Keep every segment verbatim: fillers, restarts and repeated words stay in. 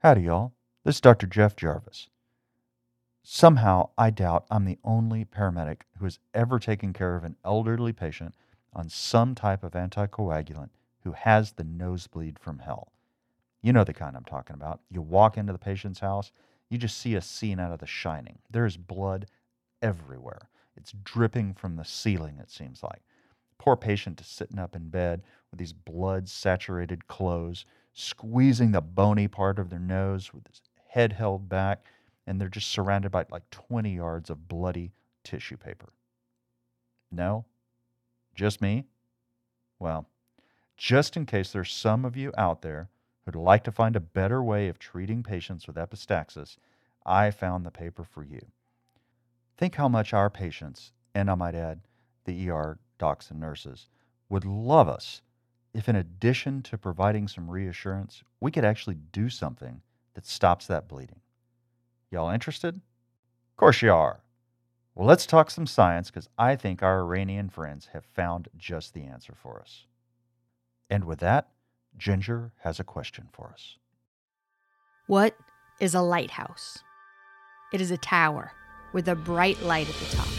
Howdy, y'all. This is Doctor Jeff Jarvis. Somehow, I doubt I'm the only paramedic who has ever taken care of an elderly patient on some type of anticoagulant who has the nosebleed from hell. You know the kind I'm talking about. You walk into the patient's house, you just see a scene out of The Shining. There is blood everywhere. It's dripping from the ceiling, it seems like. Poor patient is sitting up in bed with these blood-saturated clothes, squeezing the bony part of their nose with his head held back, and they're just surrounded by like twenty yards of bloody tissue paper. No? Just me? Well, just in case there's some of you out there who'd like to find a better way of treating patients with epistaxis, I found the paper for you. Think how much our patients, and I might add, the E R docs and nurses, would love us if, in addition to providing some reassurance, we could actually do something that stops that bleeding. Y'all interested? Of course you are. Well, let's talk some science, because I think our Iranian friends have found just the answer for us. And with that, Ginger has a question for us. What is a lighthouse? It is a tower with a bright light at the top,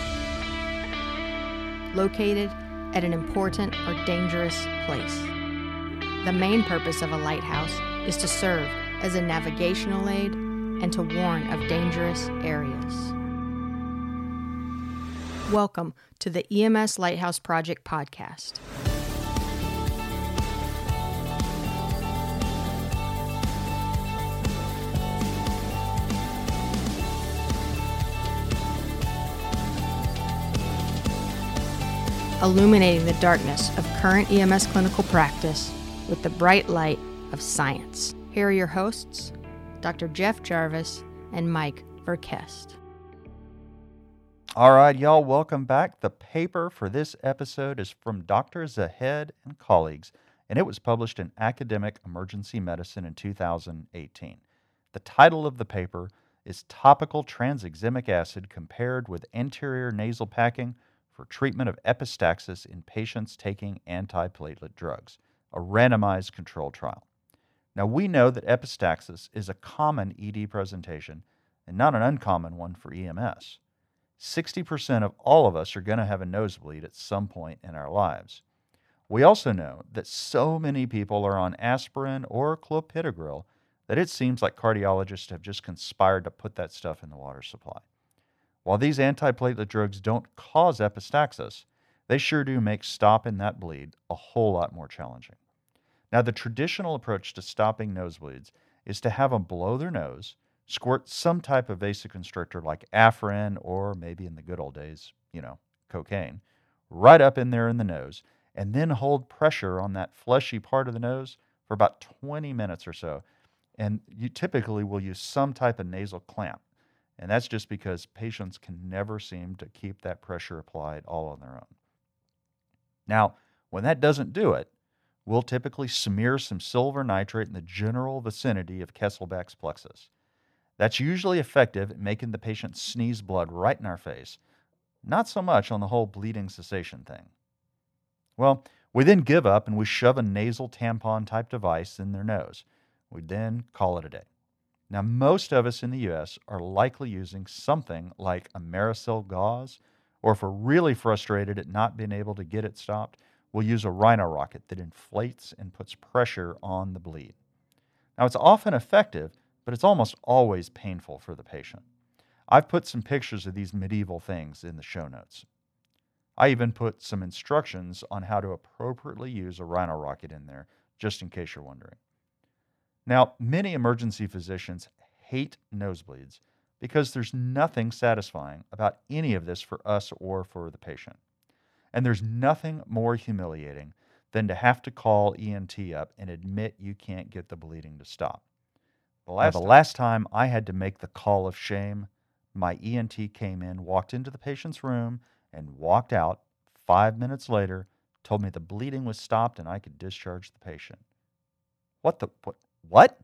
located at an important or dangerous place. The main purpose of a lighthouse is to serve as a navigational aid and to warn of dangerous areas. Welcome to the E M S Lighthouse Project podcast. Illuminating the darkness of current E M S clinical practice with the bright light of science. Here are your hosts, Doctor Jeff Jarvis and Mike Verkest. All right, y'all, welcome back. The paper for this episode is from Doctor Zahed and colleagues, and it was published in Academic Emergency Medicine in two thousand eighteen. The title of the paper is Topical Tranexamic Acid Compared with Anterior Nasal Packing for Treatment of Epistaxis in Patients Taking Antiplatelet Drugs, a randomized controlled trial. Now, we know that epistaxis is a common E D presentation and not an uncommon one for E M S. sixty percent of all of us are going to have a nosebleed at some point in our lives. We also know that so many people are on aspirin or clopidogrel that it seems like cardiologists have just conspired to put that stuff in the water supply. While these antiplatelet drugs don't cause epistaxis, they sure do make stopping that bleed a whole lot more challenging. Now, the traditional approach to stopping nosebleeds is to have them blow their nose, squirt some type of vasoconstrictor like Afrin or maybe in the good old days, you know, cocaine, right up in there in the nose, and then hold pressure on that fleshy part of the nose for about twenty minutes or so. And you typically will use some type of nasal clamp. And that's just because patients can never seem to keep that pressure applied all on their own. Now, when that doesn't do it, we'll typically smear some silver nitrate in the general vicinity of Kesselbach's plexus. That's usually effective at making the patient sneeze blood right in our face, not so much on the whole bleeding cessation thing. Well, we then give up and we shove a nasal tampon-type device in their nose. We then call it a day. Now, most of us in the U S are likely using something like Americel gauze, or if we're really frustrated at not being able to get it stopped, we'll use a rhino rocket that inflates and puts pressure on the bleed. Now, it's often effective, but it's almost always painful for the patient. I've put some pictures of these medieval things in the show notes. I even put some instructions on how to appropriately use a rhino rocket in there, just in case you're wondering. Now, many emergency physicians hate nosebleeds because there's nothing satisfying about any of this for us or for the patient. And there's nothing more humiliating than to have to call E N T up and admit you can't get the bleeding to stop. The last, now, the last time I had to make the call of shame, my E N T came in, walked into the patient's room, and walked out. Five minutes later, told me the bleeding was stopped and I could discharge the patient. What the... what? What?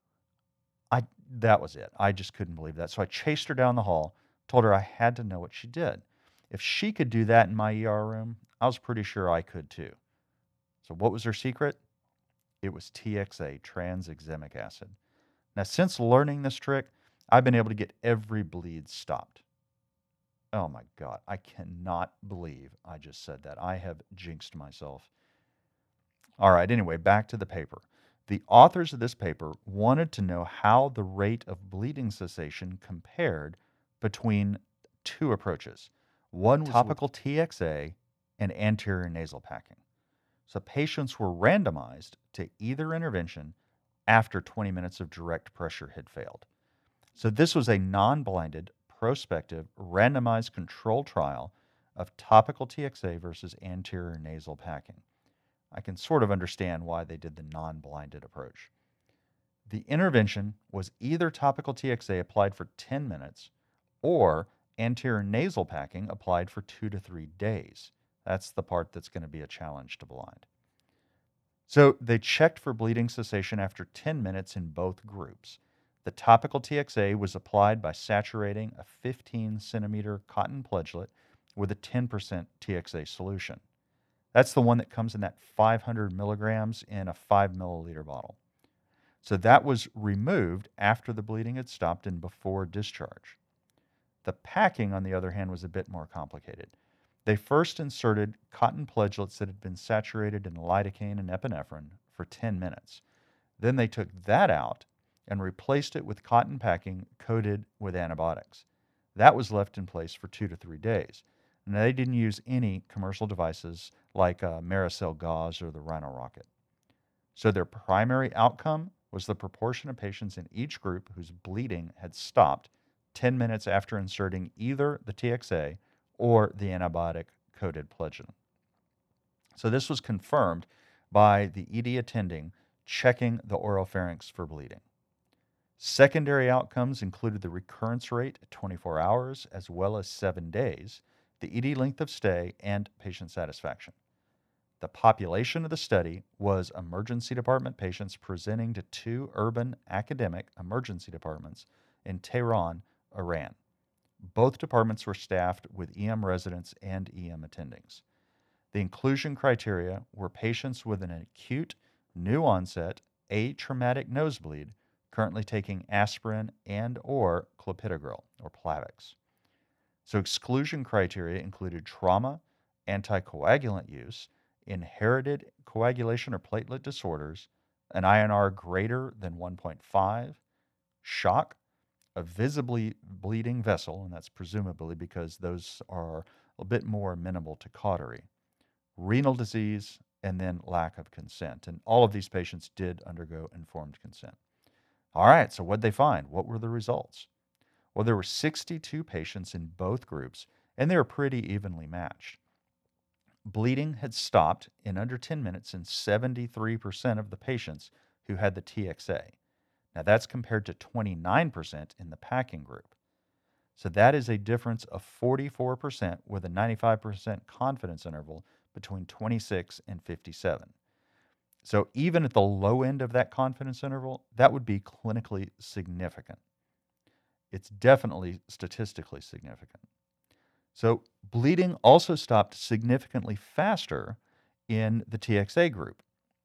I that was it. I just couldn't believe that. So I chased her down the hall, told her I had to know what she did. If she could do that in my E R room, I was pretty sure I could too. So what was her secret? It was T X A, tranexamic acid. Now, since learning this trick, I've been able to get every bleed stopped. Oh my God, I cannot believe I just said that. I have jinxed myself. All right, anyway, back to the paper. The authors of this paper wanted to know how the rate of bleeding cessation compared between two approaches. One was topical T X A and anterior nasal packing. So patients were randomized to either intervention after twenty minutes of direct pressure had failed. So this was a non-blinded, prospective, randomized controlled trial of topical T X A versus anterior nasal packing. I can sort of understand why they did the non-blinded approach. The intervention was either topical T X A applied for ten minutes or anterior nasal packing applied for two to three days. That's the part that's going to be a challenge to blind. So they checked for bleeding cessation after ten minutes in both groups. The topical T X A was applied by saturating a fifteen centimeter cotton pledgelet with a ten percent T X A solution. That's the one that comes in that five hundred milligrams in a five milliliter bottle. So that was removed after the bleeding had stopped and before discharge. The packing, on the other hand, was a bit more complicated. They first inserted cotton pledgelets that had been saturated in lidocaine and epinephrine for ten minutes. Then they took that out and replaced it with cotton packing coated with antibiotics. That was left in place for two to three days. And they didn't use any commercial devices like uh, Maricel gauze or the Rhino Rocket. So their primary outcome was the proportion of patients in each group whose bleeding had stopped ten minutes after inserting either the T X A or the antibiotic-coated pledgelet. So this was confirmed by the E D attending checking the oropharynx for bleeding. Secondary outcomes included the recurrence rate at twenty-four hours as well as seven days, the E D length of stay, and patient satisfaction. The population of the study was emergency department patients presenting to two urban academic emergency departments in Tehran, Iran. Both departments were staffed with E M residents and E M attendings. The inclusion criteria were patients with an acute, new onset, atraumatic nosebleed currently taking aspirin and or clopidogrel or Plavix. So exclusion criteria included trauma, anticoagulant use, inherited coagulation or platelet disorders, an I N R greater than one point five, shock, a visibly bleeding vessel, and that's presumably because those are a bit more amenable to cautery, renal disease, and then lack of consent. And all of these patients did undergo informed consent. All right, so what did they find? What were the results? Well, there were sixty-two patients in both groups, and they were pretty evenly matched. Bleeding had stopped in under ten minutes in seventy-three percent of the patients who had the T X A. Now, that's compared to twenty-nine percent in the packing group. So that is a difference of forty-four percent with a ninety-five percent confidence interval between twenty-six and fifty-seven. So even at the low end of that confidence interval, that would be clinically significant. It's definitely statistically significant. So bleeding also stopped significantly faster in the T X A group.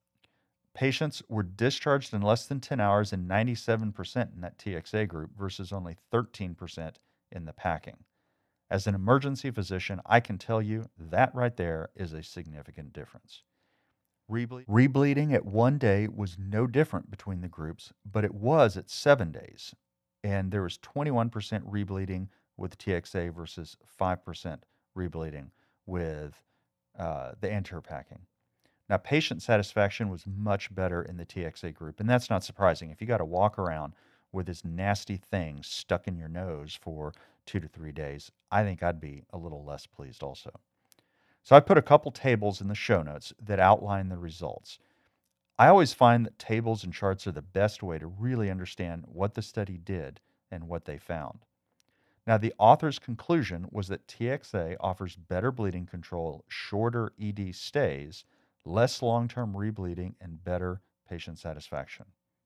Patients were discharged in less than ten hours and ninety-seven percent in that T X A group versus only thirteen percent in the packing. As an emergency physician, I can tell you that right there is a significant difference. Reble- Rebleeding at one day was no different between the groups, but it was at seven days. And there was twenty-one percent rebleeding with T X A versus five percent rebleeding with uh, the anterior packing. Now, patient satisfaction was much better in the T X A group, and that's not surprising. If you got to walk around with this nasty thing stuck in your nose for two to three days, I think I'd be a little less pleased also. So I put a couple tables in the show notes that outline the results. I always find that tables and charts are the best way to really understand what the study did and what they found. Now, the author's conclusion was that T X A offers better bleeding control, shorter E D stays, less long-term rebleeding, and better patient satisfaction.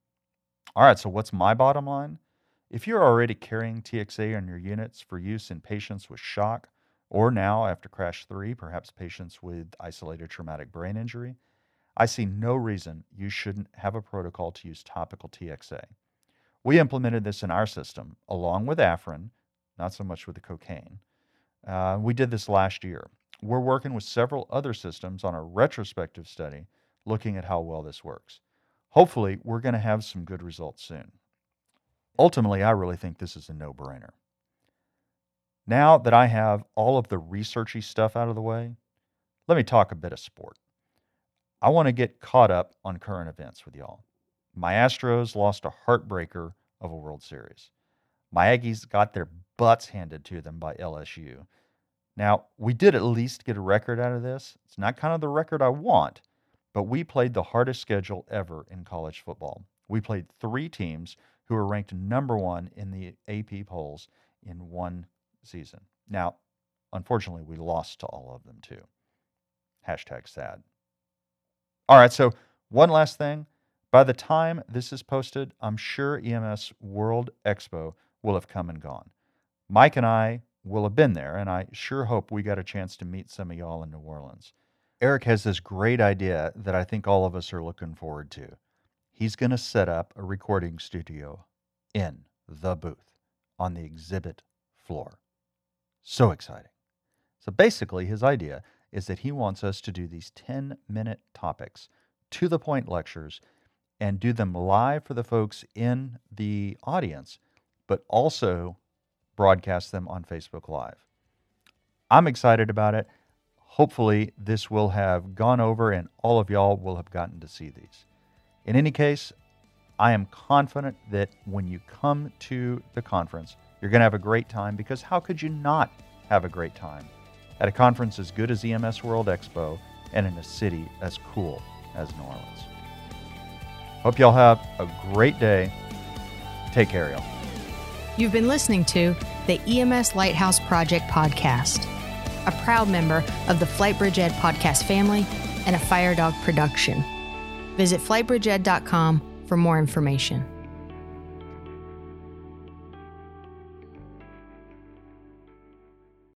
All right, so what's my bottom line? If you're already carrying T X A on your units for use in patients with shock, or now after crash three, perhaps patients with isolated traumatic brain injury, I see no reason you shouldn't have a protocol to use topical T X A. We implemented this in our system, along with Afrin, not so much with the cocaine. Uh, we did this last year. We're working with several other systems on a retrospective study looking at how well this works. Hopefully, we're going to have some good results soon. Ultimately, I really think this is a no-brainer. Now that I have all of the researchy stuff out of the way, let me talk a bit of sport. I want to get caught up on current events with y'all. My Astros lost a heartbreaker of a World Series. My Aggies got their butts handed to them by L S U. Now, we did at least get a record out of this. It's not kind of the record I want, but we played the hardest schedule ever in college football. We played three teams who were ranked number one in the A P polls in one season. Now, unfortunately, we lost to all of them too. Hashtag sad. All right, so one last thing. By the time this is posted, I'm sure E M S World Expo will have come and gone. Mike and I will have been there, and I sure hope we got a chance to meet some of y'all in New Orleans. Eric has this great idea that I think all of us are looking forward to. He's going to set up a recording studio in the booth on the exhibit floor. So exciting. So basically, his idea is that he wants us to do these ten-minute topics, to-the-point lectures, and do them live for the folks in the audience, but also broadcast them on Facebook Live. I'm excited about it. Hopefully, this will have gone over and all of y'all will have gotten to see these. In any case, I am confident that when you come to the conference, you're going to have a great time, because how could you not have a great time at a conference as good as E M S World Expo and in a city as cool as New Orleans? Hope y'all have a great day. Take care, y'all. You've been listening to the E M S Lighthouse Project podcast, a proud member of the Flightbridge Ed podcast family and a Fire Dog production. Visit flightbridge ed dot com for more information.